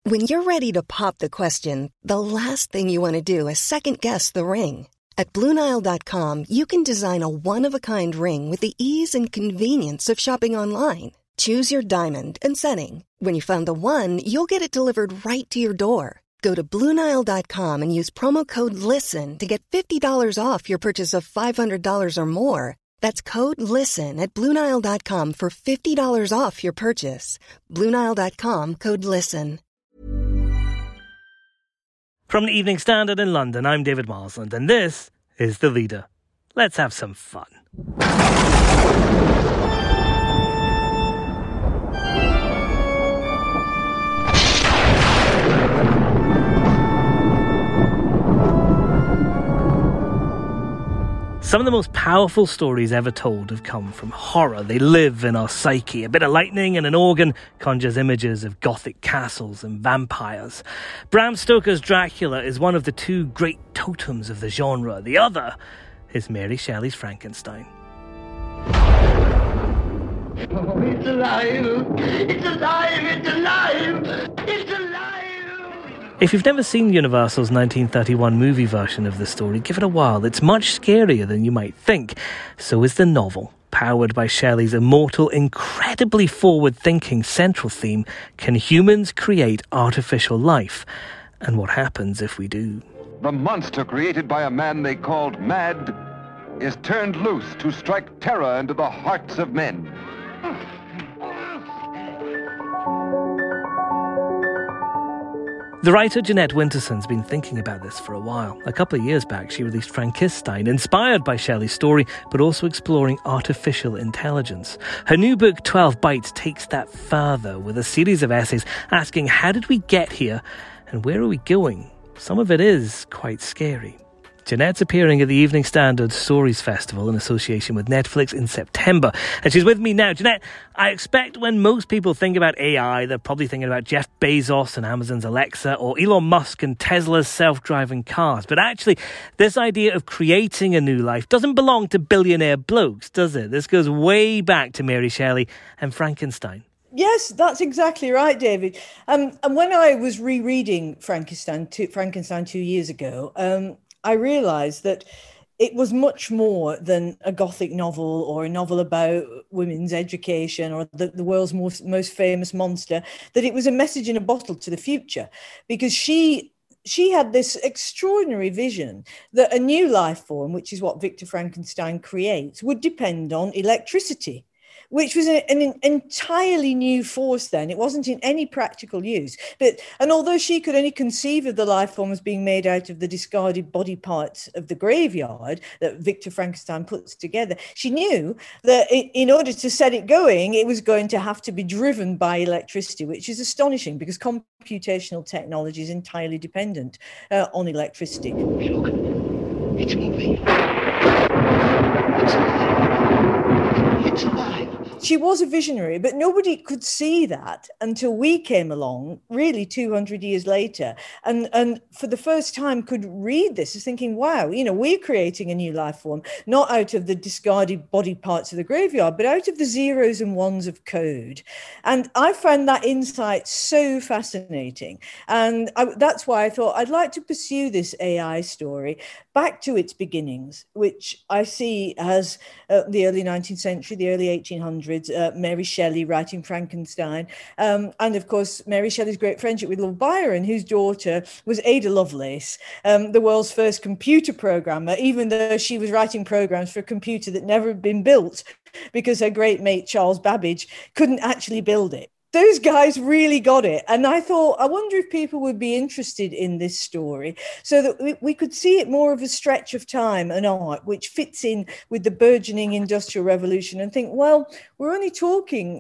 When you're ready to pop the question, the last thing you want to do is second-guess the ring. At BlueNile.com, you can design a one-of-a-kind ring with the ease and convenience of shopping online. Choose your diamond and setting. When you find the one, you'll get it delivered right to your door. Go to BlueNile.com and use promo code LISTEN to get $50 off your purchase of $500 or more. That's code LISTEN at BlueNile.com for $50 off your purchase. BlueNile.com, code LISTEN. From the Evening Standard in London, I'm David Marsland, and this is The Leader. Let's have some fun. Some of the most powerful stories ever told have come from horror. They live in our psyche. A bit of lightning and an organ conjures images of gothic castles and vampires. Bram Stoker's Dracula is one of the two great totems of the genre. The other is Mary Shelley's Frankenstein. Oh, it's alive! It's alive! It's alive! It's alive! If you've never seen Universal's 1931 movie version of the story, give it a whirl. It's much scarier than you might think. So is the novel. Powered by Shelley's immortal, incredibly forward-thinking central theme, can humans create artificial life? And what happens if we do? The monster created by a man they called Mad is turned loose to strike terror into the hearts of men. The writer Jeanette Winterson's been thinking about this for a while. A couple of years back, she released Frankenstein, inspired by Shelley's story, but also exploring artificial intelligence. Her new book, 12 Bites, takes that further with a series of essays asking how did we get here and where are we going? Some of it is quite scary. Jeanette's appearing at the Evening Standard Stories Festival in association with Netflix in September. And she's with me now. Jeanette, I expect when most people think about AI, they're probably thinking about Jeff Bezos and Amazon's Alexa or Elon Musk and Tesla's self-driving cars. But actually, this idea of creating a new life doesn't belong to billionaire blokes, does it? This goes way back to Mary Shelley and Frankenstein. Yes, that's exactly right, David. And when I was rereading Frankenstein 2 years ago, I realised that it was much more than a Gothic novel or a novel about women's education or the world's most famous monster, that it was a message in a bottle to the future, because she had this extraordinary vision that a new life form, which is what Victor Frankenstein creates, would depend on electricity, which was an entirely new force then. It wasn't in any practical use. And although she could only conceive of the life form as being made out of the discarded body parts of the graveyard that Victor Frankenstein puts together, she knew that in order to set it going, it was going to have to be driven by electricity, which is astonishing because computational technology is entirely dependent on electricity. Look, it's moving. It's alive. She was a visionary, but nobody could see that until we came along, really 200 years later, and for the first time could read this as thinking, wow, we're creating a new life form, not out of the discarded body parts of the graveyard, but out of the zeros and ones of code. And I found that insight so fascinating. And that's why I thought I'd like to pursue this AI story back to its beginnings, which I see as the early 19th century, the early 1800s, Mary Shelley writing Frankenstein, and of course Mary Shelley's great friendship with Lord Byron, whose daughter was Ada Lovelace, the world's first computer programmer, even though she was writing programs for a computer that never had been built because her great mate Charles Babbage couldn't actually build it. Those guys really got it. And I thought, I wonder if people would be interested in this story so that we could see it more of a stretch of time and art, which fits in with the burgeoning Industrial Revolution, and think, well, we're only talking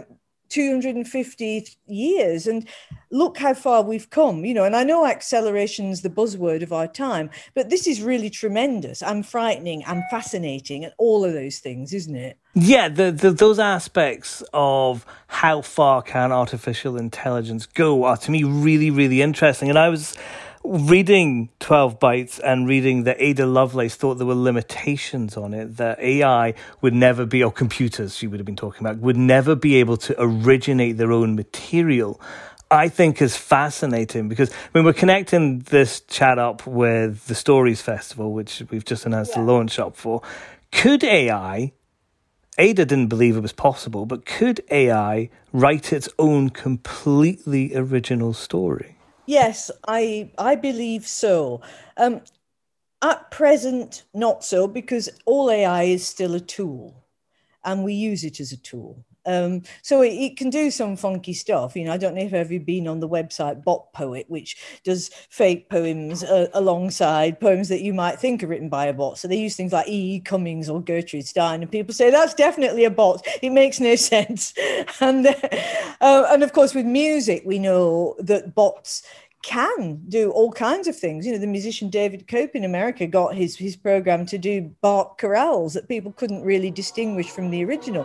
250 years and look how far we've come, and I know acceleration's the buzzword of our time, but this is really tremendous and frightening and fascinating and all of those things, isn't it? Yeah, those aspects of how far can artificial intelligence go are, to me, really, really interesting. And I was reading 12 Bites and reading that Ada Lovelace thought there were limitations on it, that AI would never be, or computers she would have been talking about, would never be able to originate their own material I think is fascinating because we're connecting this chat up with the Stories Festival, which we've just announced the launch up for. Could AI, Ada didn't believe it was possible, but could AI write its own completely original story? Yes, I believe so. At present, not so, because all AI is still a tool and we use it as a tool. So it can do some funky stuff. I don't know if you've ever been on the website Bot Poet, which does fake poems alongside poems that you might think are written by a bot. So they use things like E. Cummings or Gertrude Stein, and people say that's definitely a bot. It makes no sense. And of course, with music, we know that bots can do all kinds of things. The musician David Cope in America got his program to do Bach chorales that people couldn't really distinguish from the original.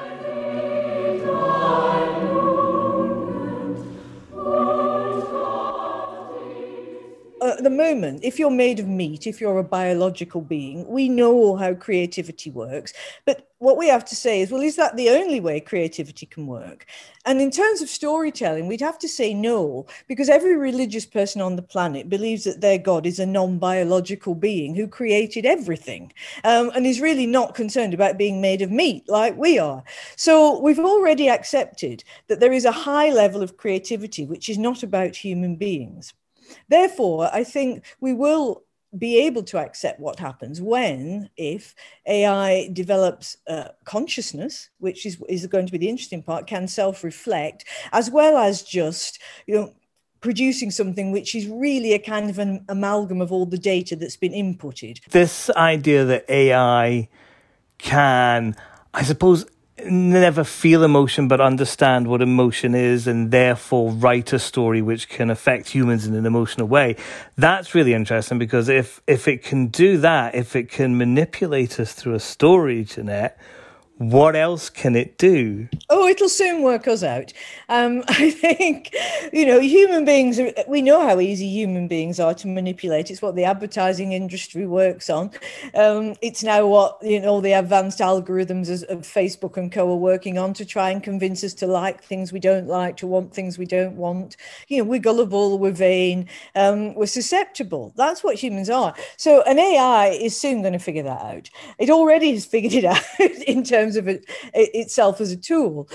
At the moment, if you're made of meat, if you're a biological being, we know how creativity works. But what we have to say is, well, is that the only way creativity can work? And in terms of storytelling, we'd have to say no, because every religious person on the planet believes that their God is a non-biological being who created everything, and is really not concerned about being made of meat like we are. So we've already accepted that there is a high level of creativity which is not about human beings. Therefore, I think we will be able to accept what happens if AI develops consciousness, which is going to be the interesting part, can self-reflect, as well as just, producing something which is really a kind of an amalgam of all the data that's been inputted. This idea that AI can, I suppose, never feel emotion but understand what emotion is and therefore write a story which can affect humans in an emotional way. That's really interesting, because if it can do that, if it can manipulate us through a story, Jeanette, what else can it do? Oh, it'll soon work us out. I think, human beings, we know how easy human beings are to manipulate. It's what the advertising industry works on. It's now what, all the advanced algorithms of Facebook and co are working on to try and convince us to like things we don't like, to want things we don't want. We're gullible, we're vain, we're susceptible. That's what humans are. So an AI is soon going to figure that out. It already has figured it out in terms of itself as a tool.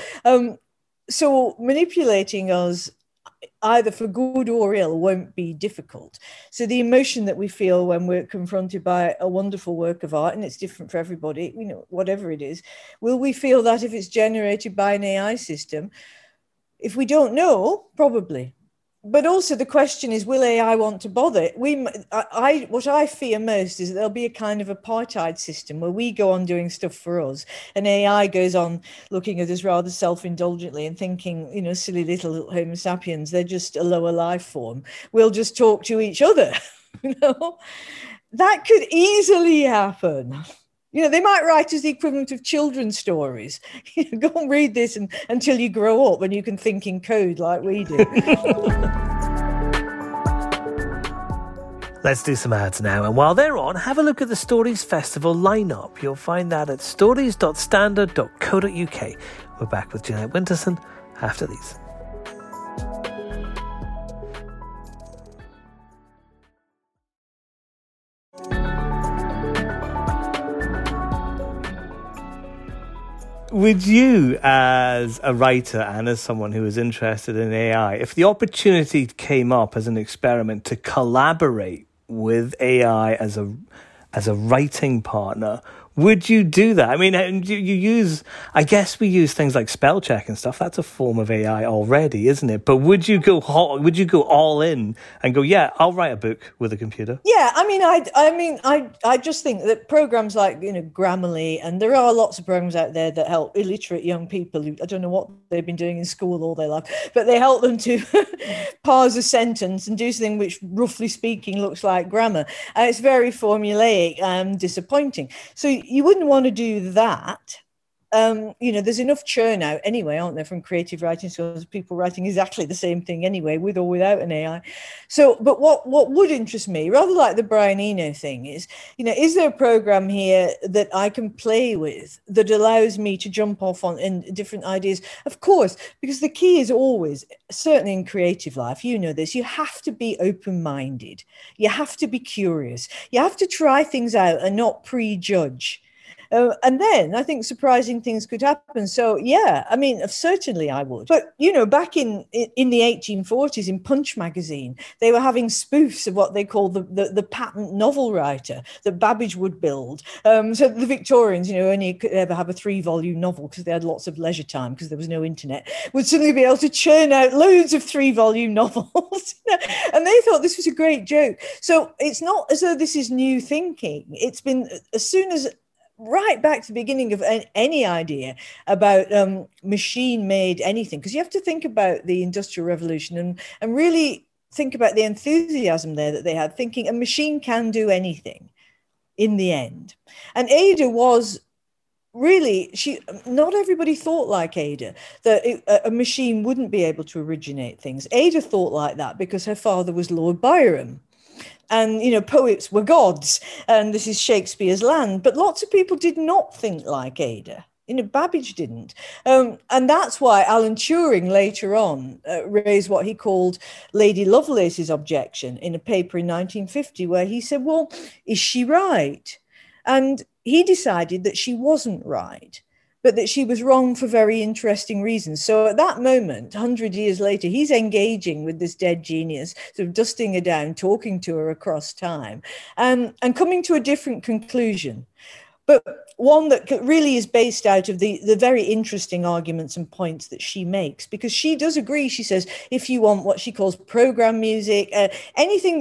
So manipulating us, either for good or ill, won't be difficult. So the emotion that we feel when we're confronted by a wonderful work of art, and it's different for everybody, whatever it is, will we feel that if it's generated by an AI system? If we don't know, probably. But also the question is, will AI want to bother? What I fear most is that there'll be a kind of apartheid system where we go on doing stuff for us, and AI goes on looking at us rather self-indulgently and thinking, silly little Homo sapiens, they're just a lower life form. We'll just talk to each other. That could easily happen. They might write as the equivalent of children's stories. Go and read this until you grow up and you can think in code like we do. Let's do some ads now. And while they're on, have a look at the Stories Festival lineup. You'll find that at stories.standard.co.uk. We're back with Jeanette Winterson after these. Would you, as a writer and as someone who is interested in AI, if the opportunity came up as an experiment to collaborate with AI as a writing partner, would you do that? I mean, I guess we use things like spell check and stuff. That's a form of AI already, isn't it? But would you go all in and go, yeah, I'll write a book with a computer? Yeah, I just think that programs like, Grammarly, and there are lots of programs out there that help illiterate young people who, I don't know what they've been doing in school all their life, but they help them to parse a sentence and do something which, roughly speaking, looks like grammar. It's very formulaic and disappointing. So you wouldn't want to do that. there's enough churn out anyway, aren't there, from creative writing schools, people writing exactly the same thing anyway, with or without an AI. So, but what would interest me, rather like the Brian Eno thing, is, is there a program here that I can play with that allows me to jump off on in different ideas? Of course, because the key is always, certainly in creative life, this, you have to be open-minded. You have to be curious. You have to try things out and not prejudge. And then I think surprising things could happen. So, yeah, I mean, certainly I would. But, back in the 1840s in Punch magazine, they were having spoofs of what they called the patent novel writer that Babbage would build. So the Victorians, only could ever have a 3-volume novel because they had lots of leisure time because there was no internet, would suddenly be able to churn out loads of 3-volume novels. And they thought this was a great joke. So it's not as though this is new thinking. It's been, as soon as right back to the beginning of any idea about machine-made anything, because you have to think about the Industrial Revolution and really think about the enthusiasm there that they had, thinking a machine can do anything in the end. And Ada was really, not everybody thought like Ada, that a machine wouldn't be able to originate things. Ada thought like that because her father was Lord Byron. And, poets were gods, and this is Shakespeare's land. But lots of people did not think like Ada. Babbage didn't. And that's why Alan Turing later on raised what he called Lady Lovelace's objection in a paper in 1950, where he said, well, is she right? And he decided that she wasn't right, but that she was wrong for very interesting reasons. So at that moment, 100 years later, he's engaging with this dead genius, sort of dusting her down, talking to her across time, and coming to a different conclusion. But one that really is based out of the very interesting arguments and points that she makes, because she does agree. She says, if you want what she calls program music, anything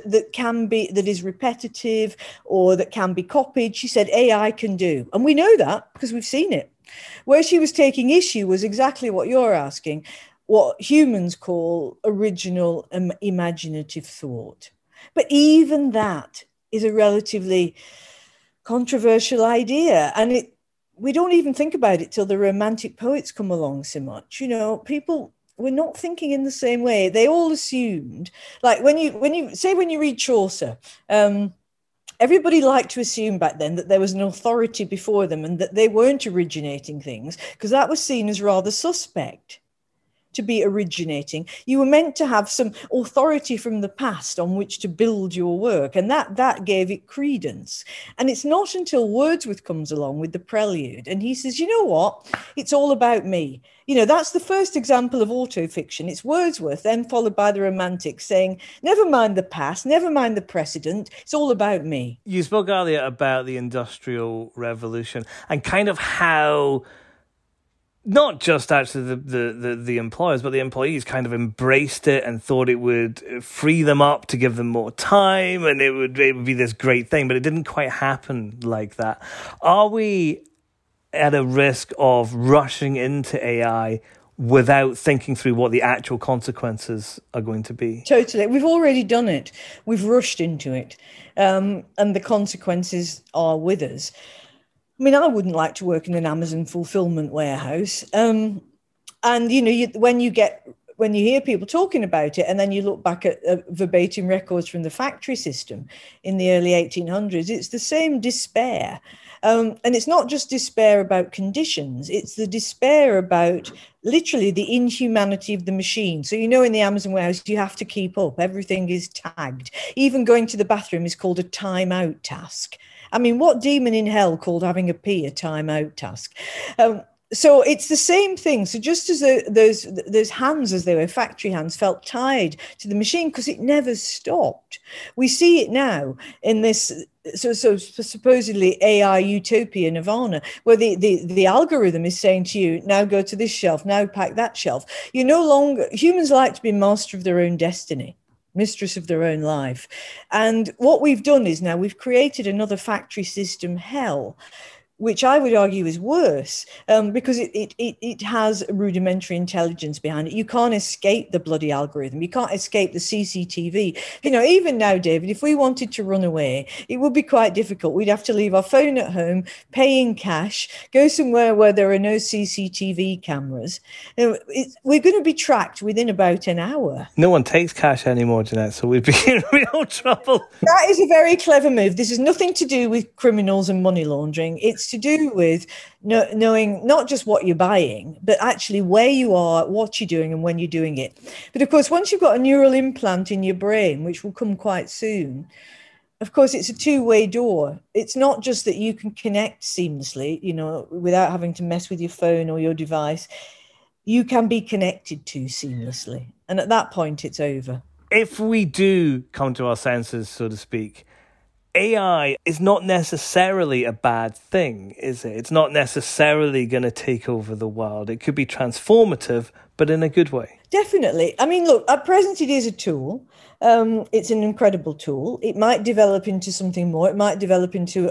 that is repetitive or that can be copied, she said AI can do. And we know that because we've seen it. Where she was taking issue was exactly what you're asking, what humans call original imaginative thought. But even that is a relatively controversial idea, and we don't even think about it till the Romantic poets come along so much. People were not thinking in the same way. They all assumed, like when you read Chaucer, everybody liked to assume back then that there was an authority before them and that they weren't originating things, because that was seen as rather suspect to be originating. You were meant to have some authority from the past on which to build your work, and that gave it credence. And it's not until Wordsworth comes along with the Prelude and he says, you know what, it's all about me. That's the first example of autofiction. It's Wordsworth, then followed by the Romantics, saying, never mind the past, never mind the precedent, it's all about me. You spoke earlier about the Industrial Revolution and kind of how not just actually the employers, but the employees kind of embraced it and thought it would free them up to give them more time, and it would be this great thing, but it didn't quite happen like that. Are we at a risk of rushing into AI without thinking through what the actual consequences are going to be? Totally. We've already done it. We've rushed into it, and the consequences are with us. I mean, I wouldn't like to work in an Amazon fulfillment warehouse. And, when you hear people talking about it, and then you look back at verbatim records from the factory system in the early 1800s, it's the same despair. And it's not just despair about conditions, it's the despair about literally the inhumanity of the machine. So, in the Amazon warehouse, you have to keep up. Everything is tagged. Even going to the bathroom is called a time-out task. I mean, what demon in hell called having a pee a time-out task? So it's the same thing. So just as those hands, as they were factory hands, felt tied to the machine because it never stopped. We see it now in this so supposedly AI utopia nirvana, where the algorithm is saying to you, now go to this shelf, now pack that shelf. Humans like to be master of their own destiny, mistress of their own life. And what we've done is now we've created another factory system hell, which I would argue is worse, because it has rudimentary intelligence behind it. You can't escape the bloody algorithm. You can't escape the CCTV. Even now, David, if we wanted to run away, it would be quite difficult. We'd have to leave our phone at home, pay in cash, go somewhere where there are no CCTV cameras. We're going to be tracked within about an hour. No one takes cash anymore, Jeanette, so we'd be in real trouble. That is a very clever move. This has nothing to do with criminals and money laundering. It's to do with knowing not just what you're buying, but actually where you are, what you're doing, and when you're doing it. But of course, once you've got a neural implant in your brain, which will come quite soon, of course, it's a two-way door. It's not just that you can connect seamlessly, without having to mess with your phone or your device. You can be connected to seamlessly. And at that point, it's over. If we do come to our senses, so to speak, AI is not necessarily a bad thing, is it? It's not necessarily going to take over the world. It could be transformative, but in a good way. Definitely. I mean, look, at present it is a tool. It's an incredible tool. It might develop into something more. It might develop into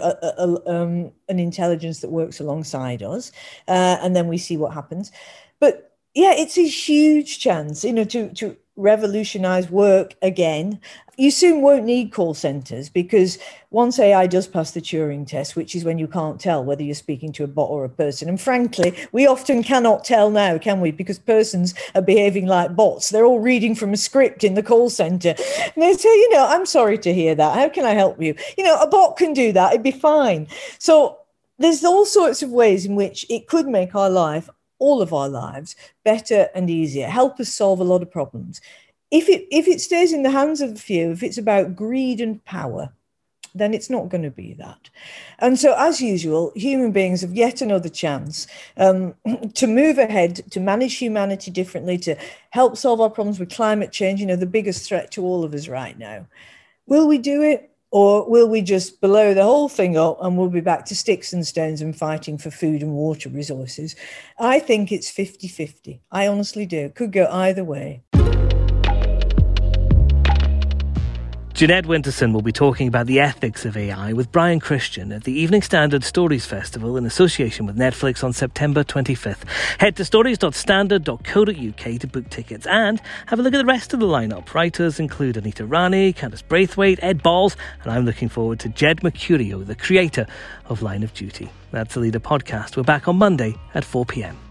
an intelligence that works alongside us, and then we see what happens. But yeah, it's a huge chance, to revolutionize work again. You soon won't need call centers, because once AI does pass the Turing test, which is when you can't tell whether you're speaking to a bot or a person. And frankly, we often cannot tell now, can we? Because persons are behaving like bots. They're all reading from a script in the call center. And they say, I'm sorry to hear that. How can I help you? A bot can do that. It'd be fine. So there's all sorts of ways in which it could make our life, all of our lives, better and easier, help us solve a lot of problems. If it stays in the hands of a few, if it's about greed and power, then it's not going to be that. And so, as usual, human beings have yet another chance to move ahead, to manage humanity differently, to help solve our problems with climate change, the biggest threat to all of us right now. Will we do it? Or will we just blow the whole thing up and we'll be back to sticks and stones and fighting for food and water resources? I think it's 50-50. I honestly do. It could go either way. Jeanette Winterson will be talking about the ethics of AI with Brian Christian at the Evening Standard Stories Festival in association with Netflix on September 25th. Head to stories.standard.co.uk to book tickets and have a look at the rest of the lineup. Writers include Anita Rani, Candice Braithwaite, Ed Balls, and I'm looking forward to Jed Mercurio, the creator of Line of Duty. That's the Leader podcast. We're back on Monday at 4 p.m.